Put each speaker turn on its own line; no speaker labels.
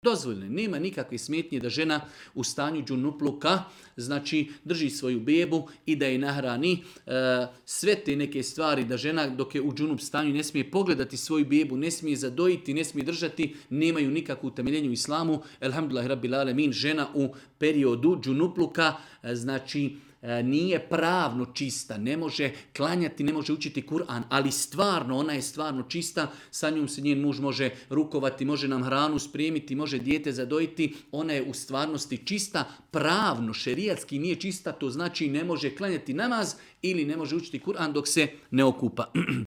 Dozvoljeno, nema nikakve smetnje da žena u stanju džunupluka, znači drži svoju bebu i da je nahrani. Sve te neke stvari da žena dok je u džunup stanju ne smije pogledati svoju bebu, ne smije zadojiti, ne smije držati, nemaju nikakvu utemeljenju u islamu. Elhamdulillah rabbil alemin, žena u periodu džunupluka, znači nije pravno čista, ne može klanjati, ne može učiti Kur'an, ali stvarno, ona je stvarno čista, sa njom se njen muž može rukovati, može nam hranu spremiti, može dijete zadojiti, ona je u stvarnosti čista, pravno, šerijatski nije čista, to znači ne može klanjati namaz ili ne može učiti Kur'an dok se ne okupa.